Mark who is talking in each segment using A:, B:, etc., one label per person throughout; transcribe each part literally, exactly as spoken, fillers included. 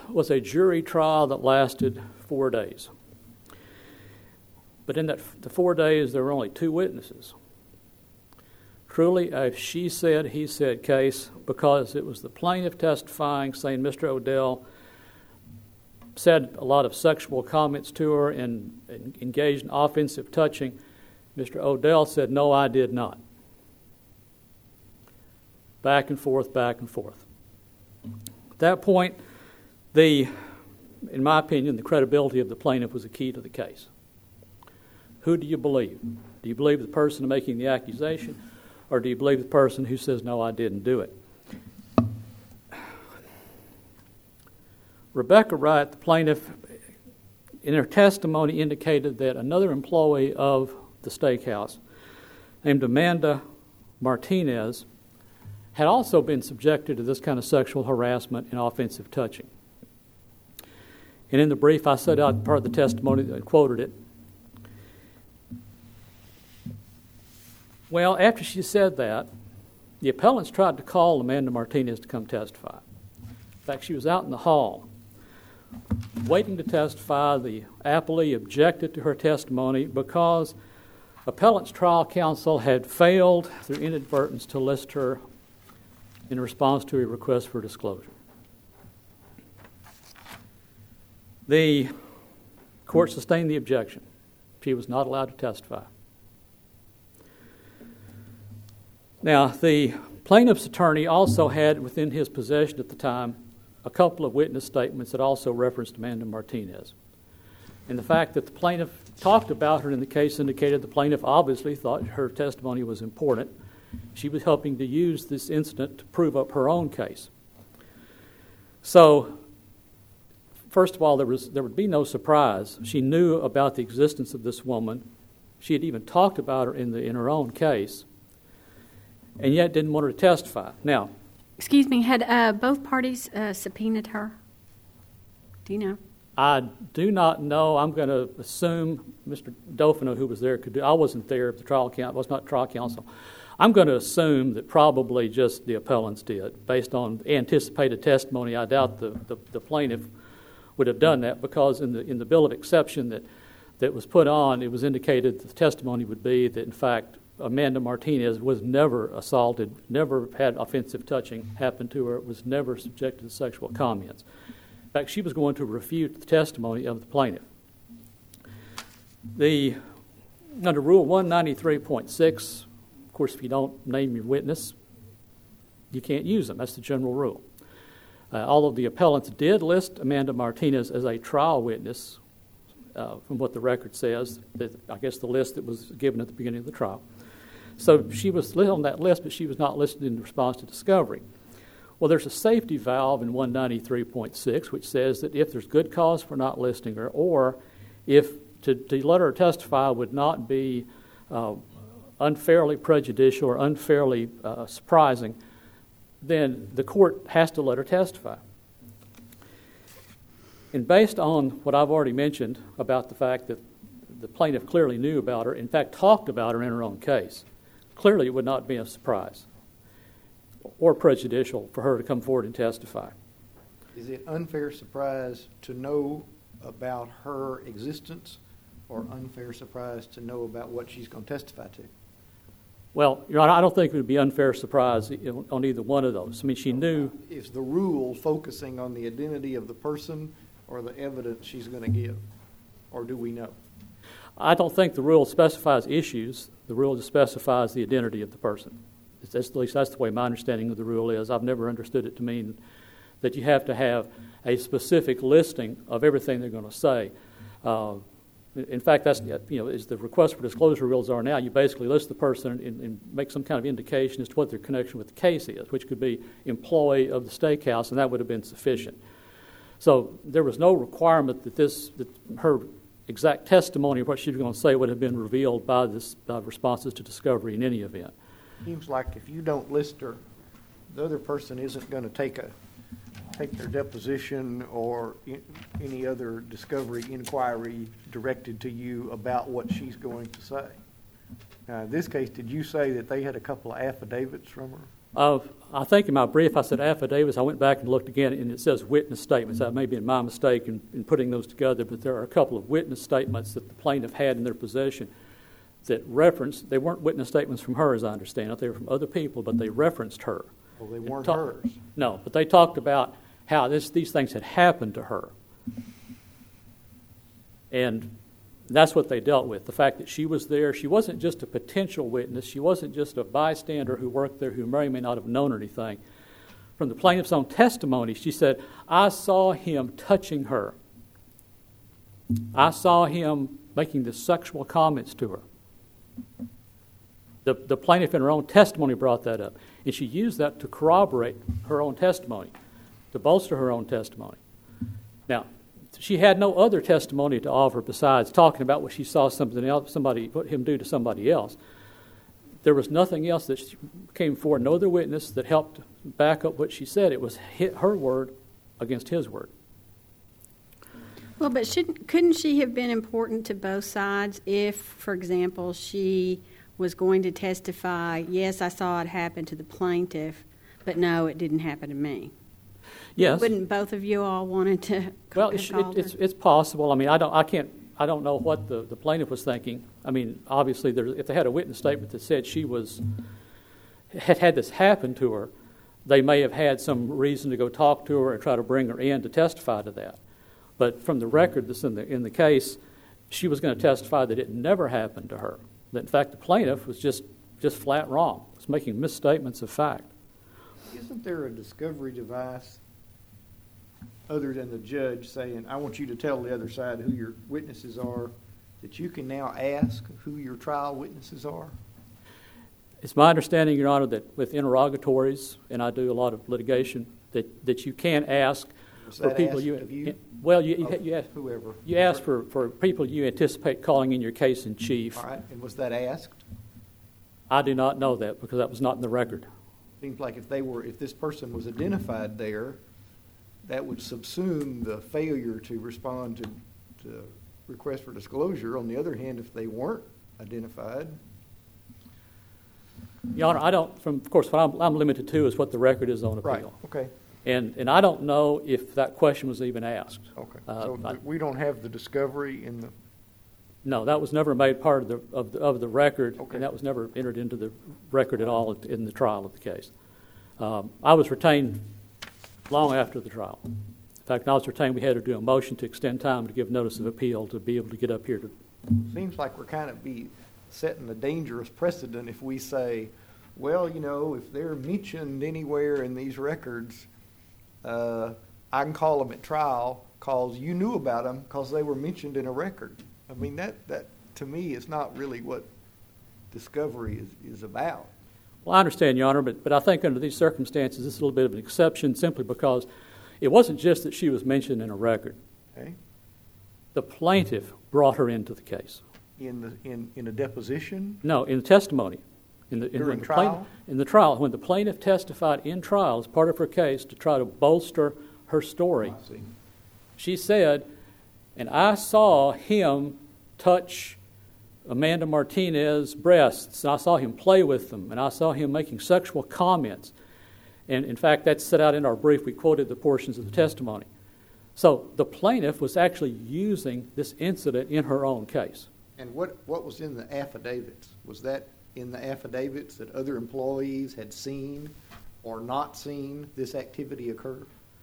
A: was a jury trial that lasted four days. But in that the four days, there were only two witnesses. Truly a she said, he said case, because it was the plaintiff testifying, saying Mister Odell said a lot of sexual comments to her and, and engaged in offensive touching. Mister Odell said, no, I did not. Back and forth, back and forth. At that point, the, in my opinion, the credibility of the plaintiff was the key to the case. Who do you believe? Do you believe the person making the accusation, or do you believe the person who says, no, I didn't do it? Rebecca Wright, the plaintiff, in her testimony indicated that another employee of the steakhouse named Amanda Martinez had also been subjected to this kind of sexual harassment and offensive touching. And in the brief, I set out part of the testimony that quoted it. Well, after she said that, the appellants tried to call Amanda Martinez to come testify. In fact, she was out in the hall waiting to testify. The appellee objected to her testimony because appellant's trial counsel had failed through inadvertence to list her in response to a request for disclosure. The court sustained the objection. She was not allowed to testify. Now, the plaintiff's attorney also had within his possession at the time a couple of witness statements that also referenced Amanda Martinez. And the fact that the plaintiff talked about her in the case indicated the plaintiff obviously thought her testimony was important. She was helping to use this incident to prove up her own case. So, first of all, there was there would be no surprise. She knew about the existence of this woman. She had even talked about her in the in her own case, and yet didn't want her to testify. Now,
B: excuse me, had uh, both parties uh, subpoenaed her? Do you know?
A: I do not know. I'm going to assume Mister Dofino, who was there, could do. I wasn't there. The trial counsel was not trial counsel. I'm going to assume that probably just the appellants did, based on anticipated testimony. I doubt the, the, the plaintiff would have done that because in the in the bill of exception that, that was put on, it was indicated that the testimony would be that, in fact, Amanda Martinez was never assaulted, never had offensive touching happen to her, was never subjected to sexual comments. In fact, she was going to refute the testimony of the plaintiff. The under Rule one ninety-three point six, of course, if you don't name your witness, you can't use them. That's the general rule. Uh, although the appellants did list Amanda Martinez as a trial witness, uh, from what the record says, that I guess the list that was given at the beginning of the trial. So she was on that list, but she was not listed in response to discovery. Well, there's a safety valve in one ninety-three point six which says that if there's good cause for not listing her, or if to, to let her testify would not be uh, unfairly prejudicial or unfairly uh, surprising, then the court has to let her testify. And based on what I've already mentioned about the fact that the plaintiff clearly knew about her, in fact talked about her in her own case, clearly it would not be a surprise or prejudicial for her to come forward and testify.
C: Is it unfair surprise to know about her existence or unfair surprise to know about what she's going to testify to?
A: Well, Your Honor, I don't think it would be unfair surprise on either one of those. I mean, she knew...
C: Is the rule focusing on the identity of the person or the evidence she's going to give? Or do we know?
A: I don't think the rule specifies issues. The rule just specifies the identity of the person. That's, at least that's the way my understanding of the rule is. I've never understood it to mean that you have to have a specific listing of everything they're going to say. Uh, in fact, that's, you know, as the request for disclosure rules are now, you basically list the person and, and make some kind of indication as to what their connection with the case is, which could be employee of the steakhouse, and that would have been sufficient. So there was no requirement that this, that her exact testimony of what she was going to say would have been revealed by this by responses to discovery in any event.
C: Seems like if you don't list her, the other person isn't going to take a take their deposition or in, any other discovery inquiry directed to you about what she's going to say. Now, in this case, did you say that they had a couple of affidavits from her?
A: Uh, I think in my brief I said affidavits. I went back and looked again, and it says witness statements. That may be my mistake in, in putting those together, but there are a couple of witness statements that the plaintiff had in their possession that referenced, they weren't witness statements from her, as I understand it. They were from other people, but they referenced her.
C: Well, they weren't
A: Ta-
C: hers.
A: No, but they talked about how this, these things had happened to her. And that's what they dealt with, the fact that she was there. She wasn't just a potential witness. She wasn't just a bystander who worked there who may or may not have known anything. From the plaintiff's own testimony, she said, I saw him touching her. I saw him making the sexual comments to her. The, the plaintiff in her own testimony brought that up, and she used that to corroborate her own testimony, to bolster her own testimony. Now, she had no other testimony to offer besides talking about what she saw something else, somebody put him do to somebody else. There was nothing else that came forward, no other witness that helped back up what she said. It was her word against his word.
B: Well, but shouldn't, couldn't she have been important to both sides if, for example, she was going to testify, yes, I saw it happen to the plaintiff, but no, it didn't happen to me?
A: Yes.
B: Wouldn't both of you all wanted to?
A: Well, it, it, it's it's possible. I mean, I don't, I can't, I don't know what the, the plaintiff was thinking. I mean, obviously, there, if they had a witness statement that said she was had had this happen to her, they may have had some reason to go talk to her and try to bring her in to testify to that. But from the record that's in the in the case, she was going to testify that it never happened to her. That in fact, the plaintiff was just just flat wrong. Was making misstatements of fact.
C: Isn't there a discovery device other than the judge saying, I want you to tell the other side who your witnesses are, that you can now ask who your trial witnesses are?
A: It's my understanding, Your Honor, that with interrogatories, and I do a lot of litigation, that, that you can ask
C: Was
A: for
C: that
A: people
C: asked
A: you,
C: of you?
A: well, you you,
C: Of
A: you, ask,
C: whoever.
A: you ask for, for people you anticipate calling in your case in chief.
C: All right, and was that asked?
A: I do not know that because that was not in the record.
C: Seems like if they were, if this person was identified there, that would subsume the failure to respond to, to request for disclosure. On the other hand, if they weren't identified.
A: Your Honor, I don't, from, of course, what I'm, I'm limited to is what the record is on appeal.
C: Right, okay.
A: And and I don't know if that question was even asked.
C: Okay,
A: Uh,
C: so
A: I-
C: th- we don't have the discovery in the,
A: No, that was never made part of the of the, of the record,
C: Okay.
A: and that was never entered into the record at all in the trial of the case. Um, I was retained long after the trial. In fact, when I was retained, we had to do a motion to extend time to give notice of appeal to be able to get up here to.
C: seems like we're kind of be setting a dangerous precedent if we say, well, you know, if they're mentioned anywhere in these records, uh, I can call them at trial because you knew about them because they were mentioned in a record. I mean, that, that to me is not really what discovery is, is about.
A: Well, I understand, Your Honor, but, but I think under these circumstances, this is a little bit of an exception simply because it wasn't just that she was mentioned in a record.
C: Okay?
A: The plaintiff brought her into the case.
C: In the in, in a deposition.
A: No, in the testimony. In the, in,
C: During
A: when the
C: trial?
A: plaintiff, in the trial, when the plaintiff testified in trial as part of her case to try to bolster her story,
C: I see.
A: she said, and I saw him touch Amanda Martinez's breasts, and I saw him play with them, and I saw him making sexual comments. And in fact, that's set out in our brief. We quoted the portions of the testimony. So the plaintiff was actually using this incident in her own case.
C: And what, what was in the affidavits? Was that in the affidavits that other employees had seen or not seen this activity occur?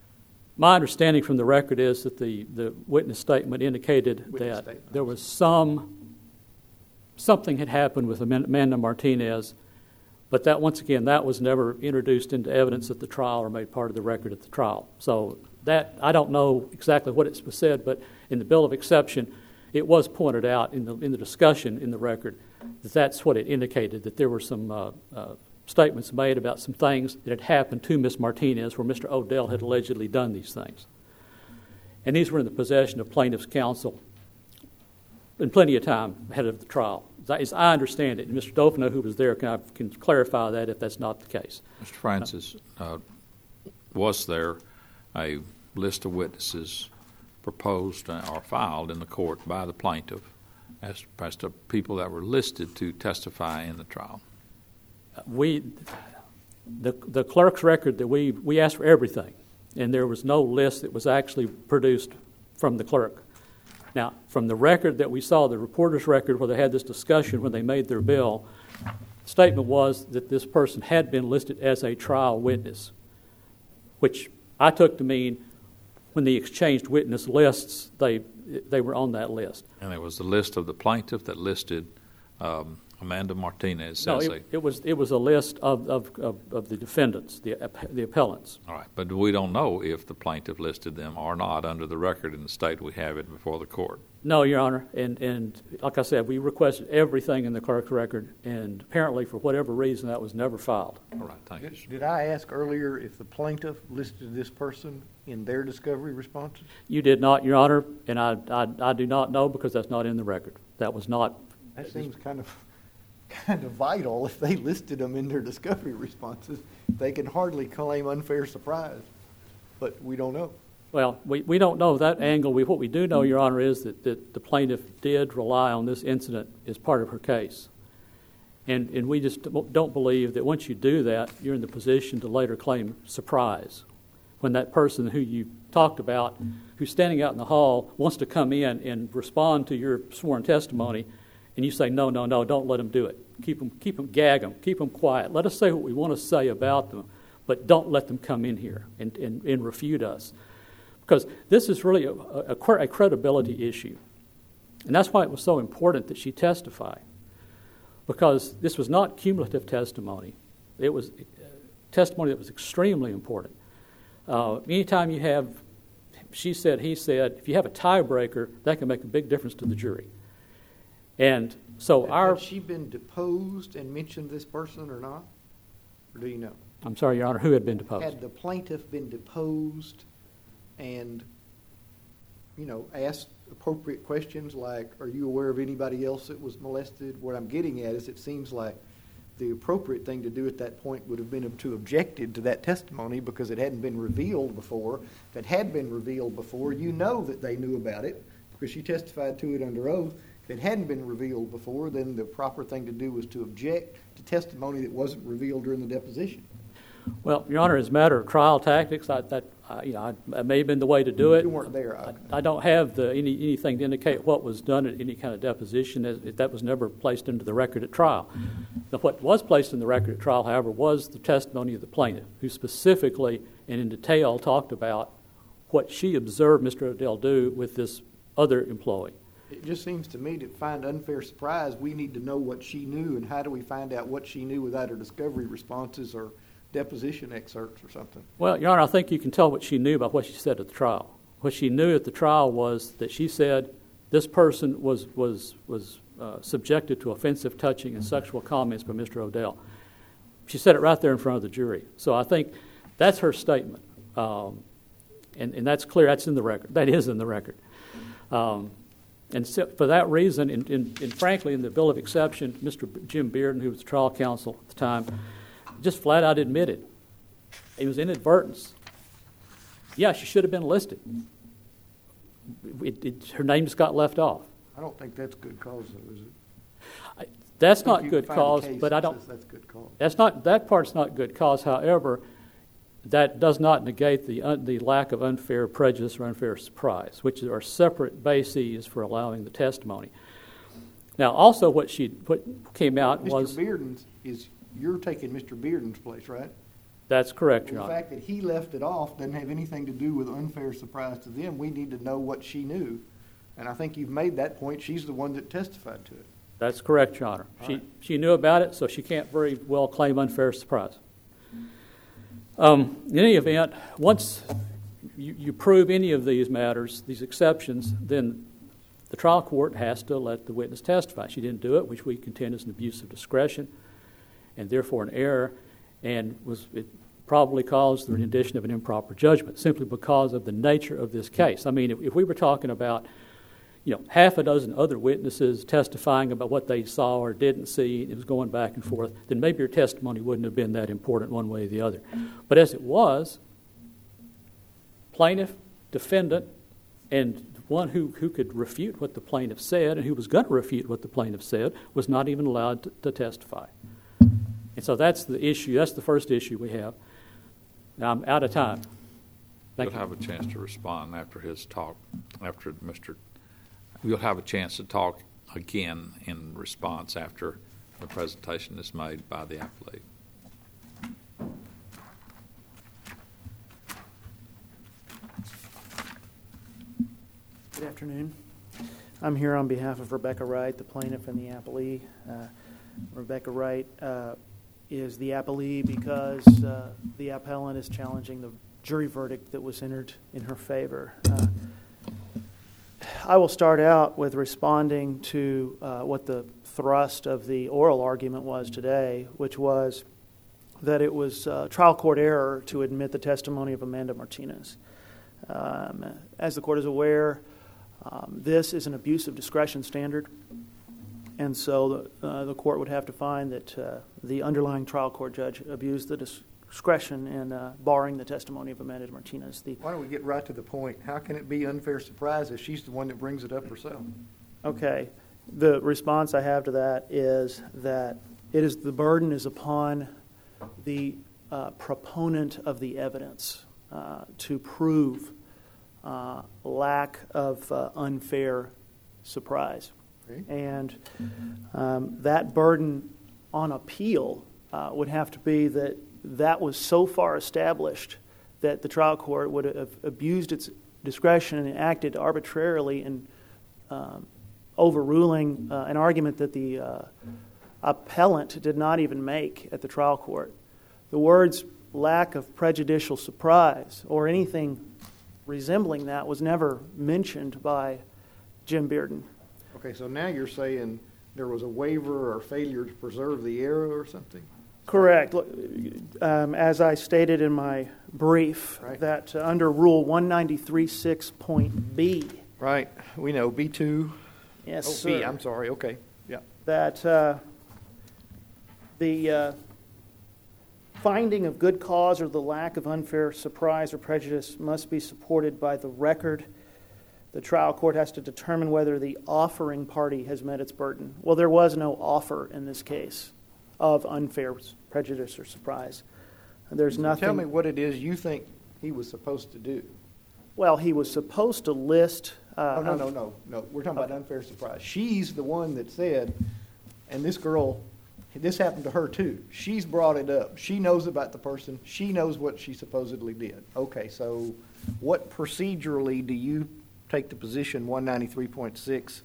A: My understanding from the record is that the, the witness statement indicated
C: Witness
A: that
C: statement.
A: there was some, something had happened with Amanda Martinez, but that, once again, that was never introduced into evidence at the trial or made part of the record at the trial. So that, I don't know exactly what it was said, but in the bill of exception, it was pointed out in the in the discussion in the record that that's what it indicated, that there were some uh, uh, statements made about some things that had happened to Miss Martinez where Mister Odell had allegedly done these things. And these were in the possession of plaintiff's counsel in plenty of time ahead of the trial. As I understand it, and Mister Dofino, who was there, can, can clarify that if that's not the case.
D: Mister Francis, uh, was there a list of witnesses proposed or filed in the court by the plaintiff as, as to people that were listed to testify in the trial?
A: We, The, the clerk's record that we, we asked for everything, and there was no list that was actually produced from the clerk. Now, from the record that we saw, the reporter's record where they had this discussion when they made their bill, the statement was that this person had been listed as a trial witness, which I took to mean when they exchanged witness lists, they they were on that list.
D: And it was the list of the plaintiff that listed um, Amanda Martinez.
A: No,
D: as
A: it, it was it was a list of, of, of, of the defendants, the the appellants.
D: All right, but we don't know if the plaintiff listed them or not under the record in the state we have it before the court.
A: No, Your Honor, and and like I said, we requested everything in the clerk's record, and apparently for whatever reason that was never filed.
D: All right, thank you.
C: Did, did I ask earlier if the plaintiff listed this person in their discovery responses?
A: You did not, Your Honor, and I I, I do not know because that's not in the record. That was not.
C: That seems kind of kind of vital. If they listed them in their discovery responses, they can hardly claim unfair surprise, but we don't know.
A: Well, we, we don't know that angle. We, what we do know, Your Honor, is that, that the plaintiff did rely on this incident as part of her case. And, and we just don't believe that once you do that, you're in the position to later claim surprise. When that person who you talked about, who's standing out in the hall, wants to come in and respond to your sworn testimony, and you say, no, no, no, don't let them do it. Keep them, keep them, gag them, keep them quiet. Let us say what we want to say about them, but don't let them come in here and, and, and refute us. Because this is really a, a, a credibility issue. And that's why it was so important that she testify. Because this was not cumulative testimony. It was testimony that was extremely important. Uh, anytime you have, she said, he said, if you have a tiebreaker, that can make a big difference to the jury. And so
C: Had,
A: our...
C: Had she been deposed and mentioned this person or not? Or do you know?
A: I'm sorry, Your Honor, who had been deposed?
C: Had the plaintiff been deposed and, you know, asked appropriate questions like, are you aware of anybody else that was molested? What I'm getting at is it seems like the appropriate thing to do at that point would have been to objected to that testimony because it hadn't been revealed before. If it had been revealed before, you know that they knew about it because she testified to it under oath. If it hadn't been revealed before, then the proper thing to do was to object to testimony that wasn't revealed during the deposition.
A: Well, Your Honor, as a matter of trial tactics, I, that I, you know, I, I may have been the way to do it.
C: You weren't there.
A: I, I don't have the, any anything to indicate what was done at any kind of deposition. As, that was never placed into the record at trial. Now, what was placed in the record at trial, however, was the testimony of the plaintiff, who specifically and in detail talked about what she observed Mister O'Dell do with this other employee.
C: It just seems to me to find unfair surprise, we need to know what she knew, and how do we find out what she knew without her discovery responses or deposition excerpts or something?
A: Well, Your Honor, I think you can tell what she knew by what she said at the trial. What she knew at the trial was that she said this person was was was uh, subjected to offensive touching and sexual comments by Mister O'Dell. She said it right there in front of the jury. So I think that's her statement, um, and and that's clear. That's in the record. That is in the record. Um, and so for that reason, and, and, and frankly, in the bill of exception, Mister Jim Bearden, who was the trial counsel at the time, just flat out admitted it was inadvertence. Yeah, she should have been listed. It, it, her name just got left off.
C: I don't think that's good cause, though, is it?
A: I, that's
C: If
A: not
C: you
A: good
C: find a
A: cause,
C: case
A: but I
C: that
A: don't.
C: says that's good cause.
A: That's not that part's not good cause. However, that does not negate the un, the lack of unfair prejudice or unfair surprise, which are separate bases for allowing the testimony. Now, also, what she what came out
C: Mister
A: was
C: Bearden's is you're taking Mister Bearden's place, right?
A: that's correct, Your
C: Well, the
A: Honor.
C: fact that he left it off doesn't have anything to do with unfair surprise to them. We need to know what she knew, and I think you've made that point. She's the one that testified to it.
A: That's correct, Your Honor.
C: All
A: She
C: right.
A: she knew about it, so she can't very well claim unfair surprise. Um, in any event, once you, you prove any of these matters, these exceptions, then the trial court has to let the witness testify. She didn't do it, which we contend is an abuse of discretion and therefore an error, and was it probably caused the rendition of an improper judgment simply because of the nature of this case. I mean, if, if we were talking about, you know, half a dozen other witnesses testifying about what they saw or didn't see, it was going back and forth, then maybe your testimony wouldn't have been that important one way or the other. But as it was, plaintiff, defendant, and one who, who could refute what the plaintiff said and who was going to refute what the plaintiff said was not even allowed to, to testify. And so that's the issue. That's the first issue we have. Now, I'm out of time. Thank
D: You'll
A: you.
D: have a chance to respond after his talk, after Mister You'll have a chance to talk again in response after the presentation is made by the appellate.
E: Good afternoon. I'm here on behalf of Rebecca Wright, the plaintiff and the appellee. Uh, Rebecca Wright uh, is the appellee because uh, the appellant is challenging the jury verdict that was entered in her favor. Uh, I will start out with responding to uh, what the thrust of the oral argument was today, which was that it was uh, trial court error to admit the testimony of Amanda Martinez. Um, as the court is aware, um, this is an abuse of discretion standard, and so the, uh, the court would have to find that uh, the underlying trial court judge abused the discretion in uh, barring the testimony of Amanda Martinez. The,
C: Why don't we get right to the point? How can it be unfair surprise if she's the one that brings it up herself?
E: okay, the response I have to that is that it is the burden is upon the uh, proponent of the evidence uh, to prove uh, lack of uh, unfair surprise.
C: Okay.
E: And um, that burden on appeal uh, would have to be that that was so far established that the trial court would have abused its discretion and acted arbitrarily in um, overruling uh, an argument that the uh, appellant did not even make at the trial court. The words lack of prejudicial surprise or anything resembling that was never mentioned by Jim Bearden.
C: Okay, so now you're saying there was a waiver or failure to preserve the error or something?
E: Correct. Look, Um, as I stated in my brief,
C: Right.
E: that uh, under Rule one ninety-three six point B,
C: Right, we know, B two.
E: yes,
C: Oh,
E: sir,
C: B, I'm sorry, okay, yeah.
E: that uh, the uh, finding of good cause or the lack of unfair surprise or prejudice must be supported by the record. The trial court has to determine whether the offering party has met its burden. Well, there was no offer in this case of unfair prejudice or surprise. There's
C: So
E: nothing.
C: Tell me what it is you think he was supposed to do.
E: Well, he was supposed to list. Uh,
C: Oh, no, no, no, no, we're talking about unfair surprise. She's the one that said, and this girl, this happened to her too. She's brought it up. She knows about the person. She knows what she supposedly did. Okay, so what procedurally do you take the position one ninety-three point six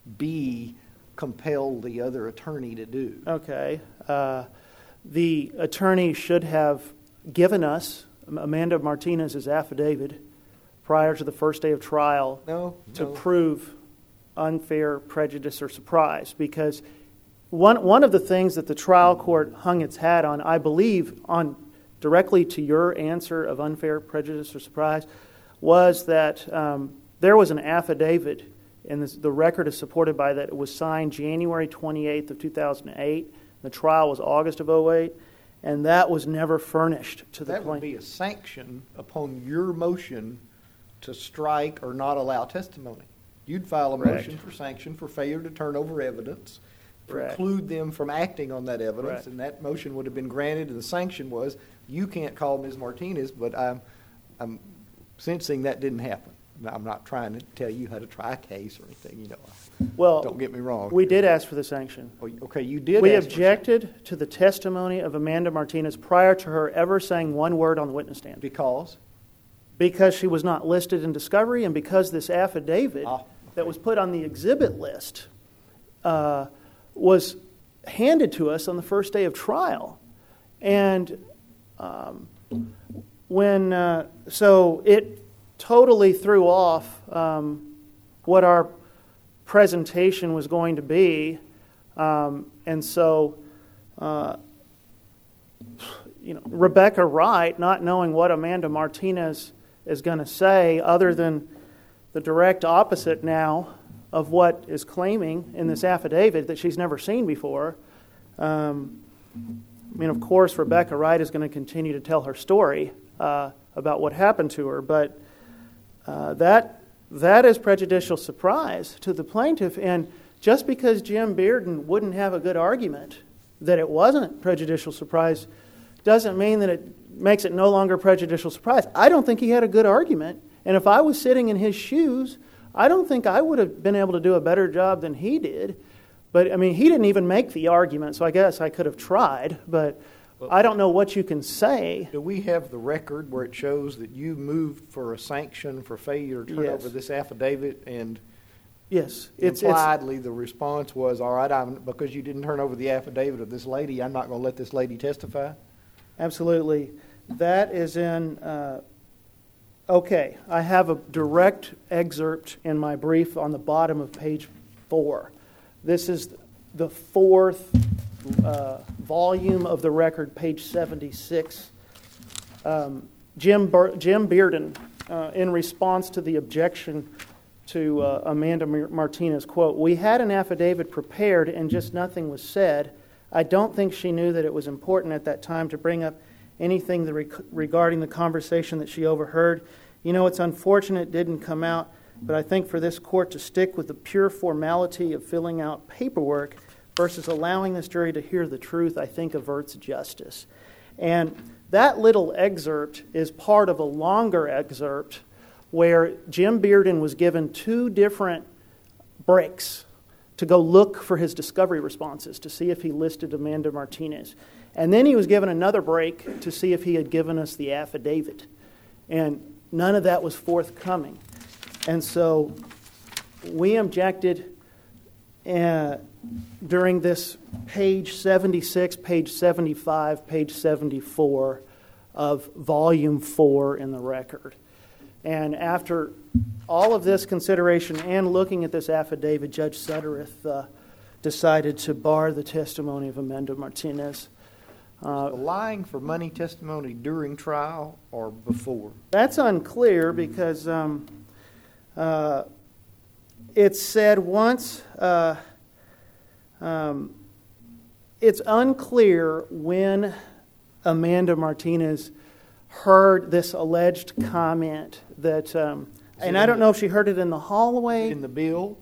C: B compel the other attorney to do?
E: Okay. Uh, the attorney should have given us Amanda Martinez's affidavit prior to the first day of trial
C: No,
E: to
C: no.
E: prove unfair prejudice or surprise, because one one of the things that the trial court hung its hat on, I believe, on directly to your answer of unfair prejudice or surprise, was that um, there was an affidavit, and this, the record is supported by that it was signed January twenty-eighth of two thousand eight. The trial was August of oh eight, and that was never furnished to the
C: That would
E: plaintiff.
C: be a sanction upon your motion to strike or not allow testimony. You'd file a
E: Correct.
C: motion for sanction for failure to turn over evidence,
E: Correct.
C: preclude them from acting on that evidence,
E: Correct.
C: and that motion would have been granted, and the sanction was, you can't call Miz Martinez, but I'm, I'm sensing that didn't happen. Now, I'm not trying to tell you how to try a case or anything, you know.
E: Well,
C: Don't get me wrong.
E: we did ask for the sanction.
C: Oh, Okay, you did
E: We
C: ask for
E: objected to the testimony of Amanda Martinez prior to her ever saying one word on the witness stand,
C: sanction. Because?
E: because she was not listed in discovery, and because this affidavit
C: Ah,
E: that was put on the exhibit list uh, was handed to us on the first day of trial. And um, when, uh, so it totally threw off um, what our presentation was going to be. Um, and so, uh, you know, Rebecca Wright, not knowing what Amanda Martinez is going to say, other than the direct opposite now of what is claiming in this affidavit that she's never seen before. Um, I mean, of course, Rebecca Wright is going to continue to tell her story uh, about what happened to her, but uh, that that is prejudicial surprise to the plaintiff. And just because Jim Bearden wouldn't have a good argument that it wasn't prejudicial surprise doesn't mean that it makes it no longer prejudicial surprise. I don't think he had a good argument, and if I was sitting in his shoes, I don't think I would have been able to do a better job than he did. But, I mean, he didn't even make the argument, so I guess I could have tried, but well, I don't know what you can say.
C: Do we have the record where it shows that you moved for a sanction for failure to turn
E: Yes.
C: over this affidavit, and
E: Yes. It's,
C: impliedly the response was, all right, I'm, because you didn't turn over the affidavit of this lady, I'm not going to let this lady testify?
E: Absolutely. That is in, uh, okay, I have a direct excerpt in my brief on the bottom of page four. This is the fourth uh, volume of the record, page seventy-six. Um, Jim, Bur- Jim Bearden, uh, in response to the objection to uh, Amanda Martinez, quote, "We had an affidavit prepared and just nothing was said. I don't think she knew that it was important at that time to bring up anything the rec- regarding the conversation that she overheard. You know, it's unfortunate it didn't come out, but I think for this court to stick with the pure formality of filling out paperwork versus allowing this jury to hear the truth, I think averts justice." And that little excerpt is part of a longer excerpt where Jim Bearden was given two different breaks to go look for his discovery responses to see if he listed Amanda Martinez. And then he was given another break to see if he had given us the affidavit. And none of that was forthcoming. And so we objected uh, during this page seventy-six, page seventy-five, page seventy-four of volume four in the record. And after all of this consideration and looking at this affidavit, Judge Suttereth uh, decided to bar the testimony of Amanda Martinez. Uh,
C: the lying for money testimony during trial or before?
E: That's unclear because um, uh, it's said once. Uh, um, it's unclear when Amanda Martinez heard this alleged comment that, um, and I don't know if she heard it in the hallway.
C: In the bill?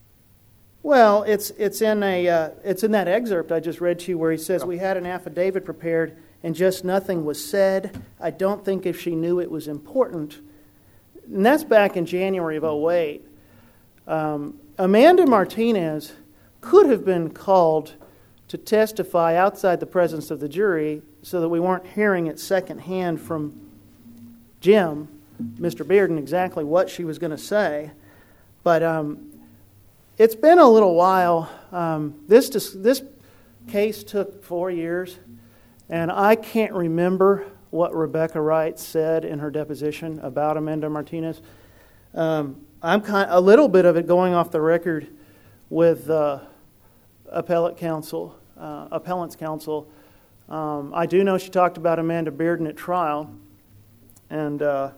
E: Well, it's it's in a uh, it's in that excerpt I just read to you where he says we had an affidavit prepared and just nothing was said. I don't think if she knew it was important. And that's back in January of oh eight. Um, Amanda Martinez could have been called to testify outside the presence of the jury so that we weren't hearing it secondhand from Jim, Mister Bearden, exactly what she was going to say. But um, it's been a little while. Um, this this case took four years, and I can't remember what Rebecca Wright said in her deposition about Amanda Martinez. Um, I'm kind a little bit of it going off the record with uh, appellate counsel, uh, appellant's counsel. Um, I do know she talked about Amanda Bearden at trial, and uh,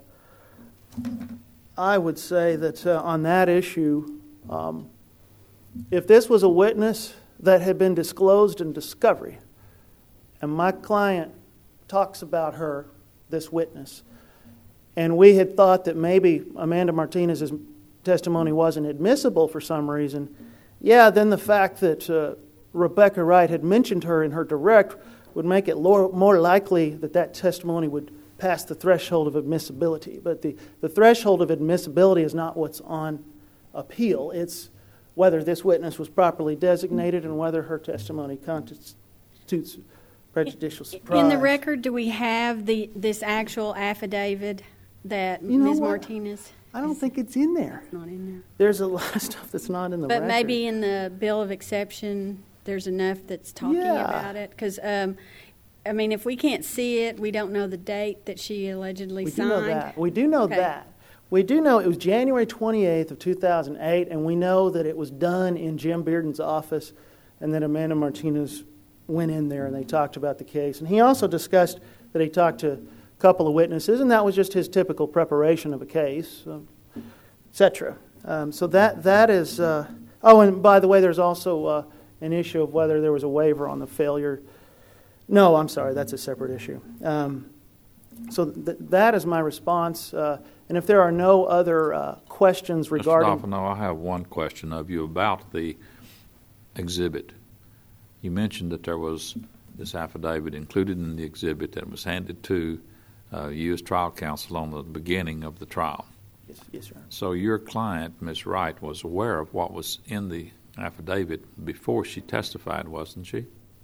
E: I would say that uh, on that issue, um, if this was a witness that had been disclosed in discovery, and my client talks about her, this witness, and we had thought that maybe Amanda Martinez's testimony wasn't admissible for some reason, yeah, then the fact that uh, Rebecca Wright had mentioned her in her direct would make it more likely that that testimony would pass the threshold of admissibility. But the, the threshold of admissibility is not what's on appeal. It's whether this witness was properly designated and whether her testimony constitutes prejudicial surprise.
B: In the record, do we have the this actual affidavit that
E: You know
B: Miz
E: what?
B: Martinez?
E: I don't think it's in there.
B: Not in there.
E: There's a lot of stuff that's not in the
B: But
E: record.
B: maybe in the bill of exception, there's enough that's talking
E: Yeah.
B: about it. Because, um, I mean, if we can't see it, we don't know the date that she allegedly
E: We do
B: signed.
E: know that. We do know
B: Okay.
E: that. We do know it was January twenty-eighth of two thousand eight, and we know that it was done in Jim Bearden's office, and that Amanda Martinez went in there and they talked about the case. And he also discussed that he talked to a couple of witnesses, and that was just his typical preparation of a case, uh, et cetera. Um, so that that is... Uh, oh, and by the way, there's also uh, an issue of whether there was a waiver on the failure. No, I'm sorry, that's a separate issue. Um, so th- that is my response. Uh, and if there are no other uh, questions regarding...
D: Mister Dolphino, I have one question of you about the exhibit. you mentioned that there was this affidavit included in the exhibit that was handed to uh, you as trial counsel on the beginning of the trial.
E: Yes, yes, sir.
D: So your client, Miz Wright, was aware of what was in the affidavit before she testified, wasn't she?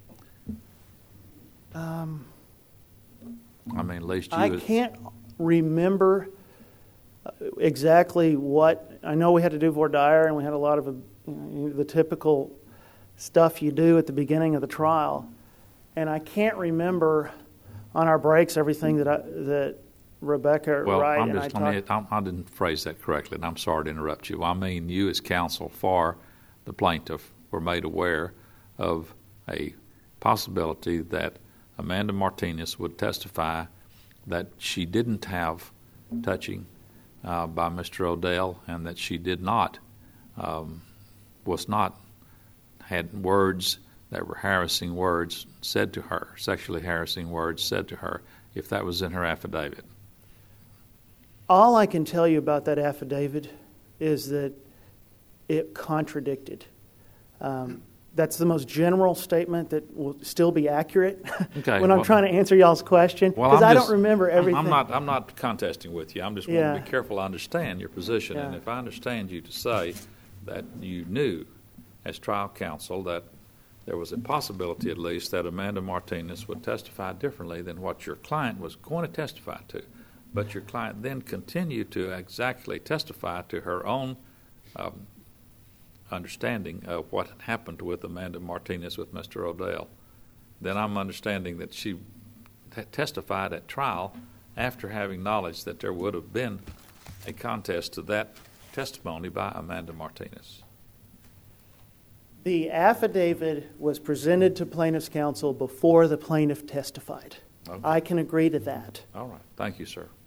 E: Um,
D: I mean, at least you
E: I
D: as,
E: can't remember exactly what. I know we had to do voir dire, and we had a lot of you know, the typical stuff you do at the beginning of the trial. And I can't remember on our breaks everything that I, that Rebecca
D: well,
E: Wright
D: I'm
E: and
D: just,
E: I
D: I, mean,
E: talked.
D: I didn't phrase that correctly, and I'm sorry to interrupt you. I mean, you as counsel for the plaintiff were made aware of a possibility that Amanda Martinez would testify that she didn't have touching uh, by Mister Odell, and that she did not, um, was not, had words that were harassing words said to her, sexually harassing words said to her, if that was in her affidavit.
E: All I can tell you about that affidavit is that it contradicted. Um, that's the most general statement that will still be accurate
D: Okay,
E: when I'm
D: well,
E: trying to answer y'all's question,
D: Well,
E: because
D: I'm
E: I
D: just-
E: don't remember
D: I'm-
E: everything.
D: I'm not. I'm not contesting with you. I'm just
E: Yeah.
D: wanting to be careful. I understand your position, and
E: Yeah.
D: if I understand you to say that you knew, as trial counsel, that there was a possibility, at least, that Amanda Martinez would testify differently than what your client was going to testify to, but your client then continued to exactly testify to her own um, understanding of what had happened with Amanda Martinez with Mister Odell, then I'm understanding that she t- testified at trial after having knowledge that there would have been a contest to that testimony by Amanda Martinez.
E: The affidavit was presented to plaintiff's counsel before the plaintiff testified.
D: Okay.
E: I can agree to that.
D: All right. Thank you, sir.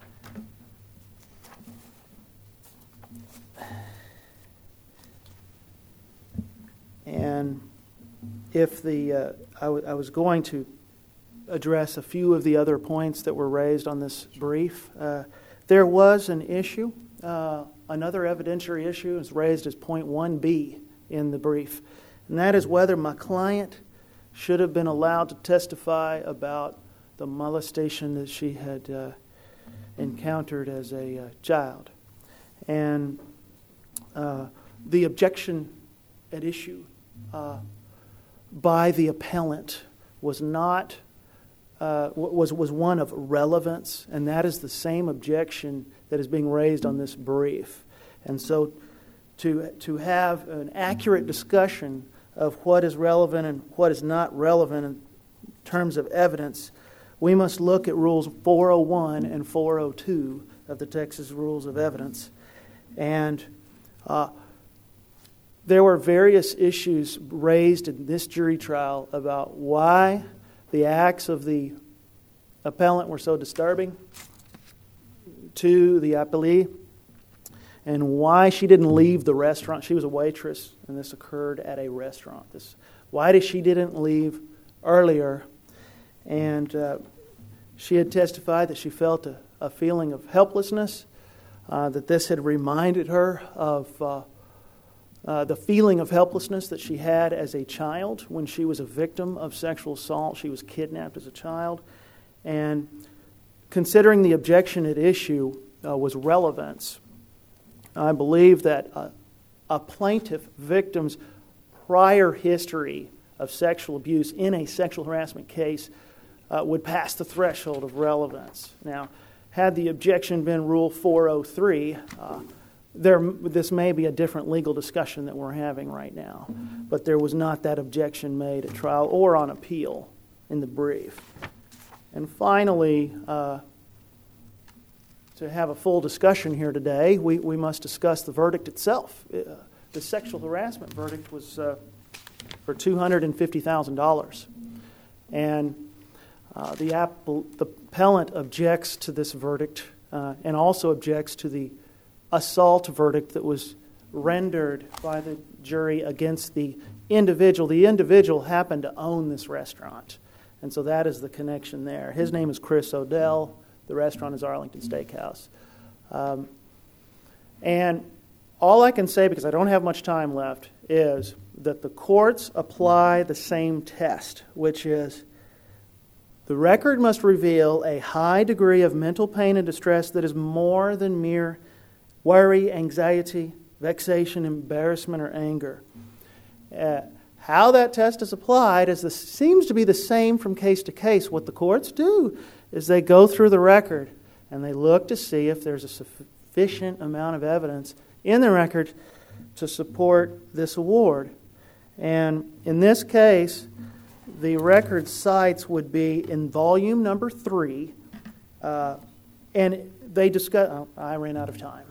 E: And if the, uh, I, w- I was going to address a few of the other points that were raised on this brief. Uh, there was an issue, uh, another evidentiary issue is raised as point one B in the brief, and that is whether my client should have been allowed to testify about the molestation that she had uh, encountered as a uh, child. And uh, the objection at issue uh, by the appellant was not uh, was was one of relevance, and that is the same objection that is being raised on this brief. And so, to to have an accurate discussion of what is relevant and what is not relevant in terms of evidence, we must look at Rules four oh one and four oh two of the Texas Rules of Evidence, and uh, there were various issues raised in this jury trial about why the acts of the appellant were so disturbing to the appellee, and why she didn't leave the restaurant. She was a waitress, and this occurred at a restaurant. This, why did she didn't leave earlier? And uh, she had testified that she felt a, a feeling of helplessness, uh, that this had reminded her of uh, uh, the feeling of helplessness that she had as a child when she was a victim of sexual assault. She was kidnapped as a child. And considering the objection at issue uh, was relevance, I believe that a, a plaintiff victim's prior history of sexual abuse in a sexual harassment case uh, would pass the threshold of relevance. Now, had the objection been Rule four oh three, uh, there this may be a different legal discussion that we're having right now, but there was not that objection made at trial or on appeal in the brief. And finally, uh, to have a full discussion here today, we, we must discuss the verdict itself. Uh, the sexual harassment verdict was uh, for two hundred fifty thousand dollars. And uh, the, app, the appellant objects to this verdict uh, and also objects to the assault verdict that was rendered by the jury against the individual. The individual happened to own this restaurant, and so that is the connection there. His name is Chris Odell. The restaurant is Arlington Steakhouse. Um, and all I can say, because I don't have much time left, is that the courts apply the same test, which is the record must reveal a high degree of mental pain and distress that is more than mere worry, anxiety, vexation, embarrassment, or anger. Uh, how that test is applied is the, seems to be the same from case to case. What the courts do is they go through the record and they look to see if there's a sufficient amount of evidence in the record to support this award. And in this case, the record cites would be in volume number three, uh, and they discuss. Oh, I ran out of time.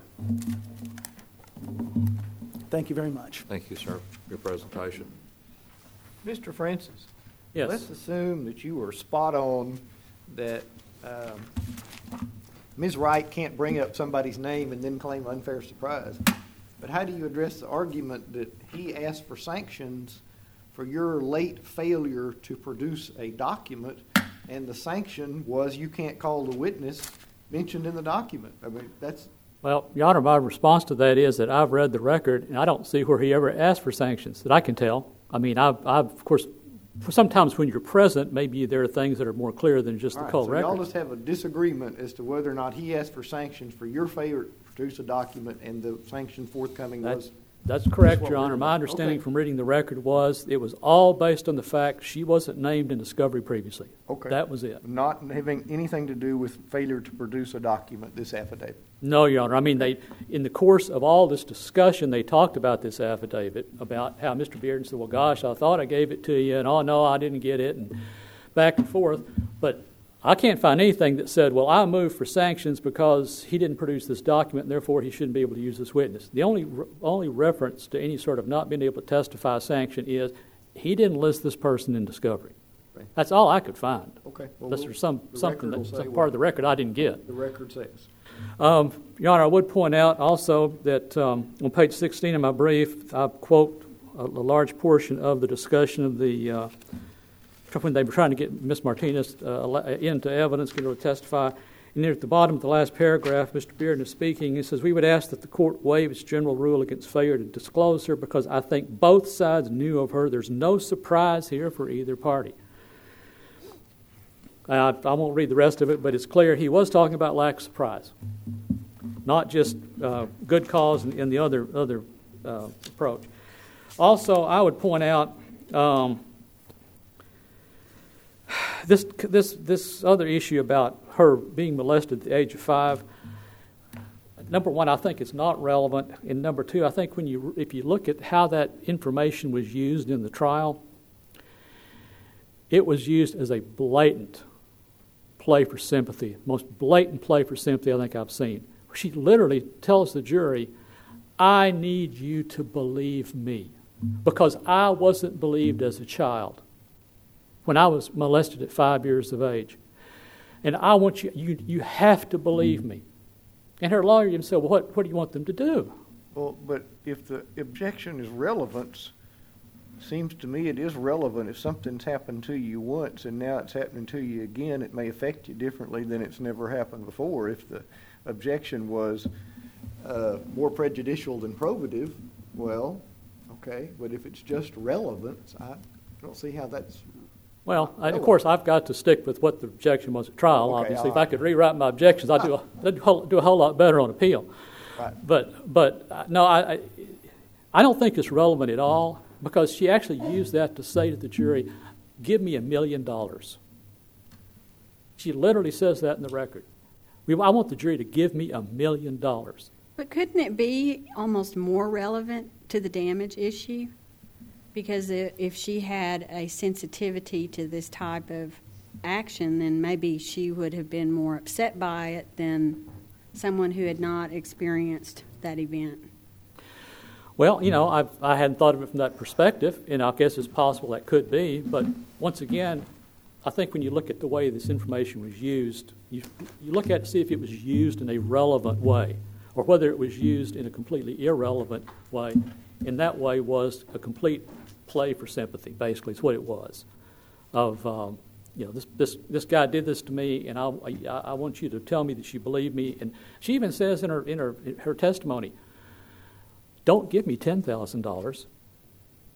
E: Thank you very much.
D: Thank you, sir, for your presentation.
C: Mister Francis,
A: Yes.
C: let's assume that you were spot on that um, Miz Wright can't bring up somebody's name and then claim unfair surprise. But how do you address the argument that he asked for sanctions for your late failure to produce a document, and the sanction was you can't call the witness mentioned in the document? I mean, that's...
A: Well, Your Honor, my response to that is that I've read the record, and I don't see where he ever asked for sanctions that I can tell. I mean, I've, I've of course, for sometimes when you're present, maybe there are things that are more clear than just
C: All
A: the
C: right,
A: cold
C: so
A: record.
C: y'all just have a disagreement as to whether or not he asked for sanctions for your failure to produce a document, and the sanction forthcoming
A: That-
C: was...
A: That's correct,
C: what
A: Your
C: we're
A: Honor.
C: doing.
A: My understanding
C: Okay.
A: from reading the record was it was all based on the fact she wasn't named in discovery previously.
C: Okay.
A: That was it.
C: Not having anything to do with failure to produce a document, this affidavit.
A: No, Your Honor. I mean, they in the course of all this discussion, they talked about this affidavit, about how Mister Bearden said, well, gosh, I thought I gave it to you, and oh, no, I didn't get it, and back and forth. But I can't find anything that said, well, I moved for sanctions because he didn't produce this document, and therefore he shouldn't be able to use this witness. The only only reference to any sort of not being able to testify sanction is he didn't list this person in discovery.
C: Okay.
A: That's all I could find.
C: Okay. Well,
A: Unless
C: we'll-
A: there's some,
C: the
A: something
C: record will
A: that's
C: say
A: some
C: what
A: part of the record I didn't get.
C: The record says.
A: Um, Your Honor, I would point out also that um, on page sixteen of my brief, I quote a, a large portion of the discussion of the uh, when they were trying to get Miz Martinez uh, into evidence, get her to testify. And there at the bottom of the last paragraph, Mister Bearden is speaking. He says, we would ask that the court waive its general rule against failure to disclose her because I think both sides knew of her. There's no surprise here for either party. I, I won't read the rest of it, but it's clear he was talking about lack of surprise, not just uh, good cause in, in the other, other uh, approach. Also, I would point out um, This this this other issue about her being molested at the age of five. Number one, I think it's not relevant, and number two, I think when you if you look at how that information was used in the trial, it was used as a blatant play for sympathy, most blatant play for sympathy I think I've seen. She literally tells the jury, "I need you to believe me because I wasn't believed as a child when I was molested at five years of age. And I want you, you, you have to believe me." And her lawyer even said, well, what, what do you want them to do?
C: Well, but if the objection is relevance, seems to me it is relevant. If something's happened to you once and now it's happening to you again, it may affect you differently than it's never happened before. If the objection was uh, more prejudicial than probative, well, okay. But if it's just relevance, I don't see how that's...
A: Well, I, of course, I've got to stick with what the objection was at trial,
C: Okay,
A: obviously. If
C: all
A: I could rewrite my objections, I'd do a, I'd do a whole- do a whole lot better on appeal.
C: Right.
A: But, but uh, no, I, I, I don't think it's relevant at all because she actually used that to say to the jury, give me a million dollars. She literally says that in the record. We, I want the jury to give me a million dollars.
B: But couldn't it be almost more relevant to the damage issue? Because if she had a sensitivity to this type of action, then maybe she would have been more upset by it than someone who had not experienced that event.
A: Well, you know, I've, I hadn't thought of it from that perspective, and I guess it's possible that could be. But once again, I think when you look at the way this information was used, you, you look at it to see if it was used in a relevant way or whether it was used in a completely irrelevant way. And that way was a complete play for sympathy, basically, is what it was. Of, um, you know, this, this this guy did this to me, and I, I, I want you to tell me that you believe me. And she even says in her in her, in her testimony, don't give me ten thousand dollars.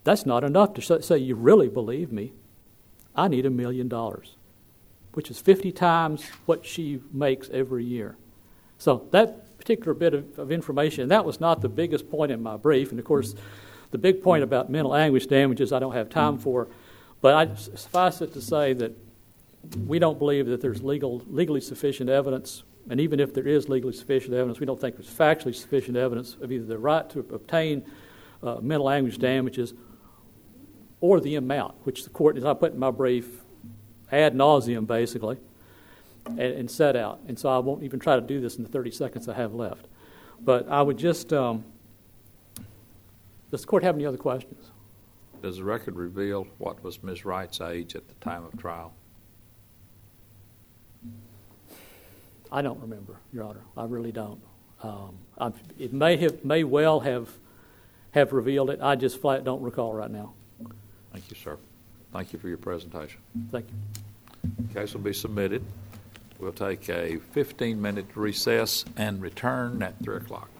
A: That's not enough to say you really believe me. I need a million dollars, which is fifty times what she makes every year. So that particular bit of, of information, that was not the biggest point in my brief. And, of course, the big point about mental anguish damages I don't have time for. But I suffice it to say that we don't believe that there's legal, legally sufficient evidence. And even if there is legally sufficient evidence, we don't think there's factually sufficient evidence of either the right to obtain uh, mental anguish damages or the amount, which the court, as I put in my brief, ad nauseum basically, and, and set out. And so I won't even try to do this in the thirty seconds I have left. But I would just, um, does the court have any other questions?
D: Does the record reveal what was Miz Wright's age at the time of trial?
A: I don't remember, Your Honor. I really don't. Um, I, it may have, may well have, have revealed it. I just flat don't recall right now.
D: Thank you, sir. Thank you for your presentation.
A: Thank you.
D: The case will be submitted. We'll take a fifteen-minute recess and return at three o'clock.